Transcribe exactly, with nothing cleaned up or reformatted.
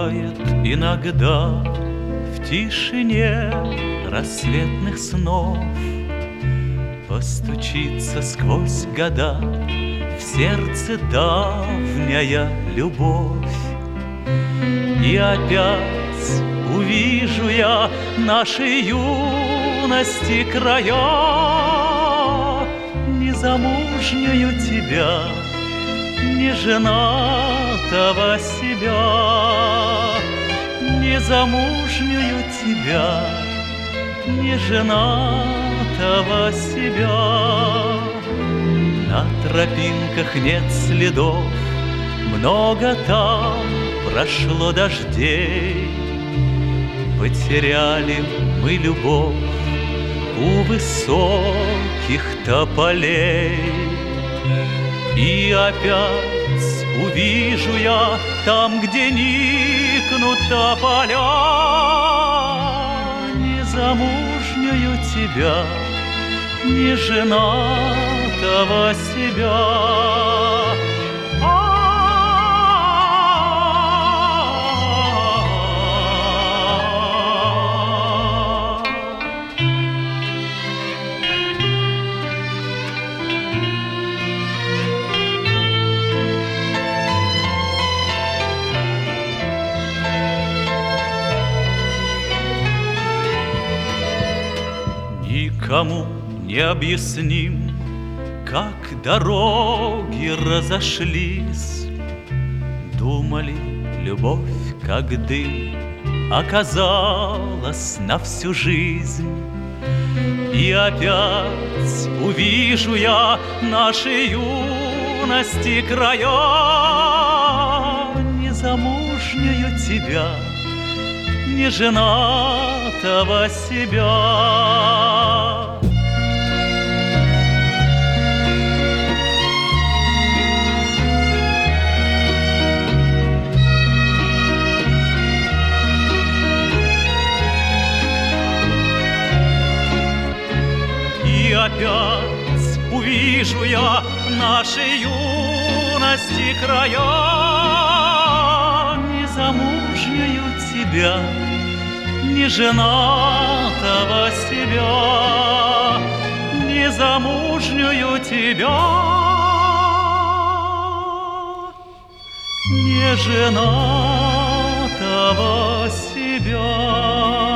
бывает иногда в тишине рассветных снов постучится сквозь года в сердце давняя любовь. И опять увижу я нашей юности края, незамужнюю тебя, не женатого себя, незамужнюю тебя, не женатого себя. На тропинках нет следов, много там прошло дождей. Потеряли мы любовь у высоких тополей. И опять увижу я там, где никнут тополя, незамужнюю тебя, не женатого себя. Никому не объясним, как дороги разошлись. Думали, любовь, как дым, оказалась на всю жизнь. И опять увижу я нашей юности края, незамужнюю тебя, не женатого себя. И опять увижу я нашей юности края, незамужнюю тебя, не женатого себя, незамужнюю тебя, не женатого себя.